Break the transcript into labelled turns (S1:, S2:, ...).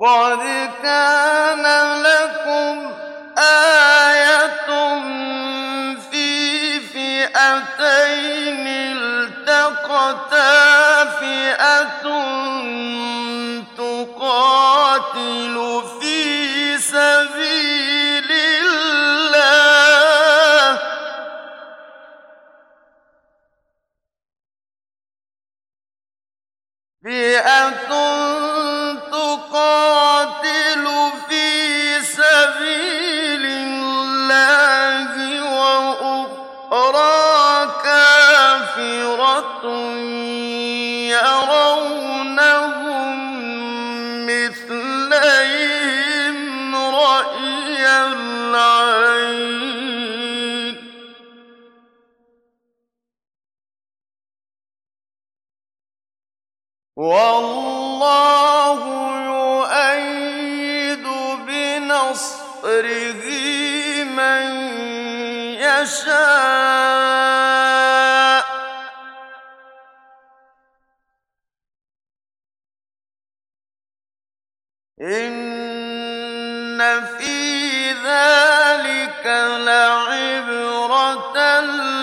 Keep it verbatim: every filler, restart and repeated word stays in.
S1: قَدْ كَانَ لَكُمْ آيَةٌ فِي فِئَتَيْنِ الْتَقَتَا ۖ فِئَةٌ تُقَاتِلُ فِي سَبِيلِ اللَّهِ وَأُخْرَىٰ كَافِرَةٌ يَرَوْنَهُم مِّثْلَيْهِمْ رَأْيَ الْعَيْنِ ۚ وَاللَّهُ يُؤَيِّدُ بِنَصْرِهِ مَن يَشَاءُ ۗ إِنَّ فِي ذَٰلِكَ لَعِبْرَةً